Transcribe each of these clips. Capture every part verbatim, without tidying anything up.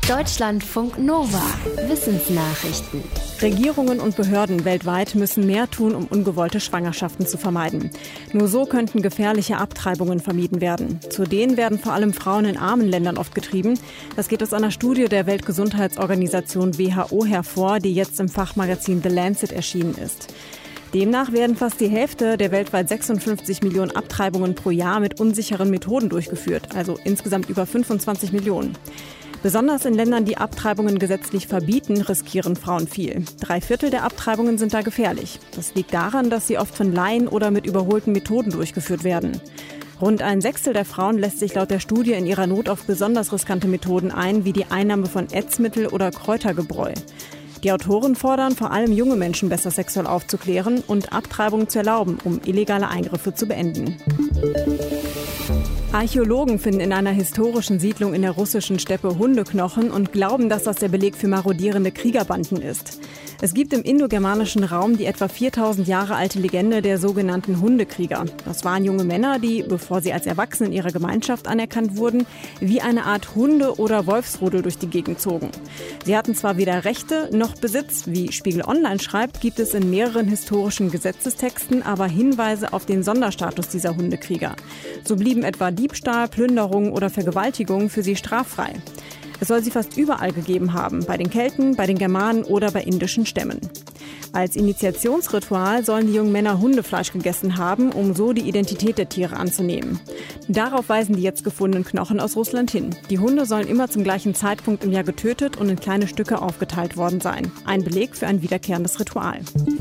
Deutschlandfunk Nova. Wissensnachrichten. Regierungen und Behörden weltweit müssen mehr tun, um ungewollte Schwangerschaften zu vermeiden. Nur so könnten gefährliche Abtreibungen vermieden werden. Zu denen werden vor allem Frauen in armen Ländern oft getrieben. Das geht aus einer Studie der Weltgesundheitsorganisation W H O hervor, die jetzt im Fachmagazin The Lancet erschienen ist. Demnach werden fast die Hälfte der weltweit sechsundfünfzig Millionen Abtreibungen pro Jahr mit unsicheren Methoden durchgeführt, also insgesamt über fünfundzwanzig Millionen. Besonders in Ländern, die Abtreibungen gesetzlich verbieten, riskieren Frauen viel. Drei Viertel der Abtreibungen sind da gefährlich. Das liegt daran, dass sie oft von Laien oder mit überholten Methoden durchgeführt werden. Rund ein Sechstel der Frauen lässt sich laut der Studie in ihrer Not auf besonders riskante Methoden ein, wie die Einnahme von Ätzmittel oder Kräutergebräu. Die Autoren fordern vor allem junge Menschen besser sexuell aufzuklären und Abtreibungen zu erlauben, um illegale Eingriffe zu beenden. Archäologen finden in einer historischen Siedlung in der russischen Steppe Hundeknochen und glauben, dass das der Beleg für marodierende Kriegerbanden ist. Es gibt im indogermanischen Raum die etwa viertausend Jahre alte Legende der sogenannten Hundekrieger. Das waren junge Männer, die, bevor sie als Erwachsene in ihrer Gemeinschaft anerkannt wurden, wie eine Art Hunde- oder Wolfsrudel durch die Gegend zogen. Sie hatten zwar weder Rechte noch Besitz. Wie Spiegel Online schreibt, gibt es in mehreren historischen Gesetzestexten aber Hinweise auf den Sonderstatus dieser Hundekrieger. So blieben etwa Diebstahl, Plünderung oder Vergewaltigung für sie straffrei. Es soll sie fast überall gegeben haben, bei den Kelten, bei den Germanen oder bei indischen Stämmen. Als Initiationsritual sollen die jungen Männer Hundefleisch gegessen haben, um so die Identität der Tiere anzunehmen. Darauf weisen die jetzt gefundenen Knochen aus Russland hin. Die Hunde sollen immer zum gleichen Zeitpunkt im Jahr getötet und in kleine Stücke aufgeteilt worden sein. Ein Beleg für ein wiederkehrendes Ritual.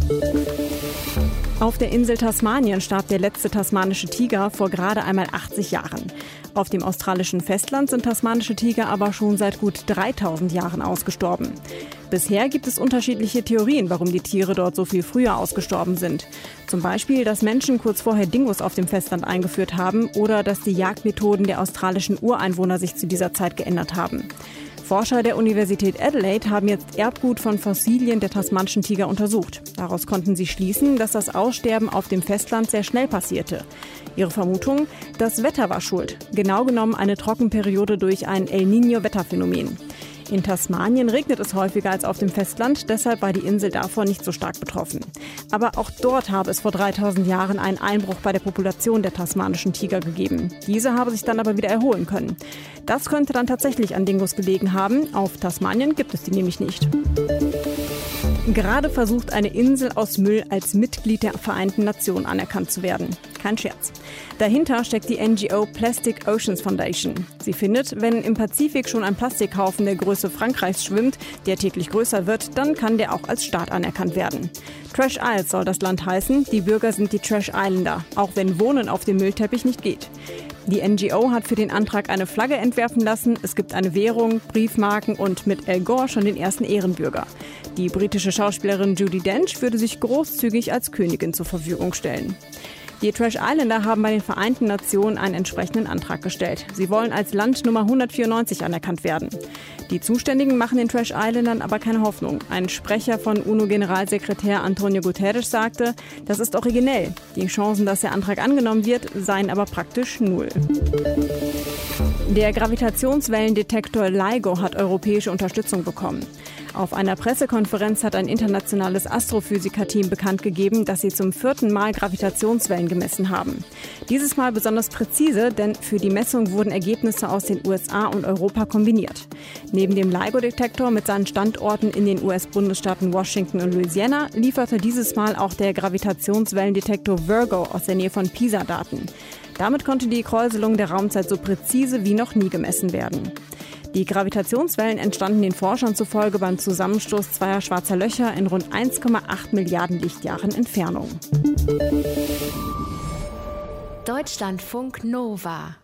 Auf der Insel Tasmanien starb der letzte tasmanische Tiger vor gerade einmal achtzig Jahren. Auf dem australischen Festland sind tasmanische Tiger aber schon seit gut dreitausend Jahren ausgestorben. Bisher gibt es unterschiedliche Theorien, warum die Tiere dort so viel früher ausgestorben sind. Zum Beispiel, dass Menschen kurz vorher Dingos auf dem Festland eingeführt haben oder dass die Jagdmethoden der australischen Ureinwohner sich zu dieser Zeit geändert haben. Forscher der Universität Adelaide haben jetzt Erbgut von Fossilien der tasmanischen Tiger untersucht. Daraus konnten sie schließen, dass das Aussterben auf dem Festland sehr schnell passierte. Ihre Vermutung? Das Wetter war schuld. Genau genommen eine Trockenperiode durch ein El Niño-Wetterphänomen. In Tasmanien regnet es häufiger als auf dem Festland, deshalb war die Insel davon nicht so stark betroffen. Aber auch dort habe es vor dreitausend Jahren einen Einbruch bei der Population der tasmanischen Tiger gegeben. Diese habe sich dann aber wieder erholen können. Das könnte dann tatsächlich an Dingos gelegen haben. Auf Tasmanien gibt es die nämlich nicht. Gerade versucht eine Insel aus Müll als Mitglied der Vereinten Nationen anerkannt zu werden. Kein Scherz. Dahinter steckt die N G O Plastic Oceans Foundation. Sie findet, wenn im Pazifik schon ein Plastikhaufen der Größe Frankreichs schwimmt, der täglich größer wird, dann kann der auch als Staat anerkannt werden. Trash Isles soll das Land heißen. Die Bürger sind die Trash Islander, auch wenn Wohnen auf dem Müllteppich nicht geht. Die N G O hat für den Antrag eine Flagge entwerfen lassen. Es gibt eine Währung, Briefmarken und mit Al Gore schon den ersten Ehrenbürger. Die britische Schauspielerin Judi Dench würde sich großzügig als Königin zur Verfügung stellen. Die Trash Islander haben bei den Vereinten Nationen einen entsprechenden Antrag gestellt. Sie wollen als Land Nummer hundertvierundneunzig anerkannt werden. Die Zuständigen machen den Trash Islandern aber keine Hoffnung. Ein Sprecher von UNO-Generalsekretär Antonio Guterres sagte, das ist originell. Die Chancen, dass der Antrag angenommen wird, seien aber praktisch null. Der Gravitationswellendetektor LIGO hat europäische Unterstützung bekommen. Auf einer Pressekonferenz hat ein internationales Astrophysiker-Team bekannt gegeben, dass sie zum vierten Mal Gravitationswellen gemessen haben. Dieses Mal besonders präzise, denn für die Messung wurden Ergebnisse aus den U S A und Europa kombiniert. Neben dem LIGO-Detektor mit seinen Standorten in den U S-Bundesstaaten Washington und Louisiana lieferte dieses Mal auch der Gravitationswellendetektor Virgo aus der Nähe von Pisa Daten. Damit konnte die Kräuselung der Raumzeit so präzise wie noch nie gemessen werden. Die Gravitationswellen entstanden den Forschern zufolge beim Zusammenstoß zweier schwarzer Löcher in rund eins Komma acht Milliarden Lichtjahren Entfernung. Deutschlandfunk Nova.